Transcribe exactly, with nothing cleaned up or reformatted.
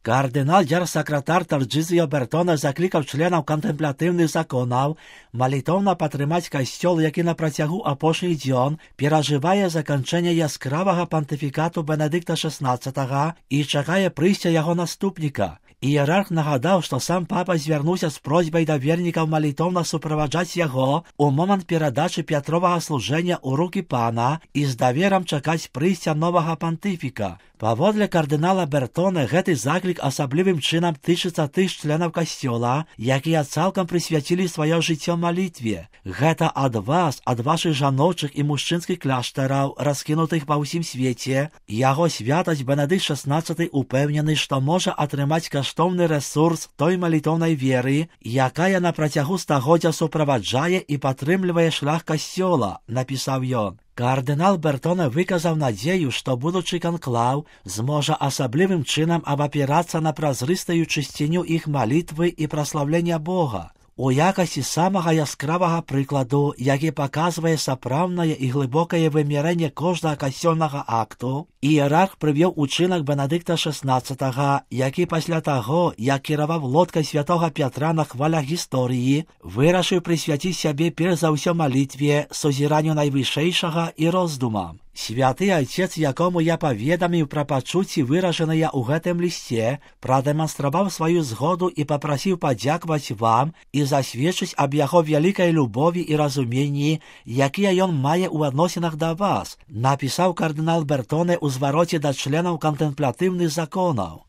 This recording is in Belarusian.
Кардинал дзяржсакратар Тарджызіо Бертоне заклікаў членаў канtemplatyўных законаў малітоўна падтрымаць касцёл, які на працягу апошніх дзён перажывае заканчэнне яскравага пантыфікату Бенедыкта шаснаццатага і чакае прыйсця яго наступніка. Іерарх нагадаў, што сам папа звярнуўся з просьбай да вернікаў малітоўна суправаджаць яго у момант перадачы Пятровага служэння ў рукі пана і з даверам чакаць прыйсця новага пантыфіка. Паводле кардынала Бертоне гэты заклік асаблівым чынам тычыцца тых членаў касцёла, якія цалкам прысвяцілі сваё жыццё малітве. Гэта ад вас, ад вашых жаночых і мужчынскіх кляштараў, раскінутых па ўсім свеце. Яго святасць Бенедыкт шаснаццаты упэўнены, што можа атрымаць каштоўны рэсурс той малітоўнай веры, якая на працягу стагоддзя суправаджае і падтрымлівае шлях касцёла, напісаў ён. Кардынал Бертоне выказаў надзею, што будучы канклаў зможа асаблівым чынам абапірацца на празрыстую чысціню іх малітвы і праслаўлення Бога. У якасці самага яскравага прыкладу, які паказвае сапраўднае і глыбокае вымярэнне кожнага касцёльнага акту, іерарх прывёў учынак Бенедыкта шаснаццатага, які пасля таго, як кіраваў лодкай святога Пятра на хвалях гісторыі, вырашыў прысвяціць сябе перш за ўсё малітве, сузіранню найвышэйшага і роздумам. Святы Айцец, якому я паведаміў пра пачуцці, выражаныя ў гэтым лісце, прадэманстраваў сваю згоду і папрасіў падзякаваць вам і засведчыць аб яго вялікай любові і разуменні, якія ён мае ў адносінах да вас, напісаў кардынал Бертоне ў звароце да членаў канtemplatyўных законаў.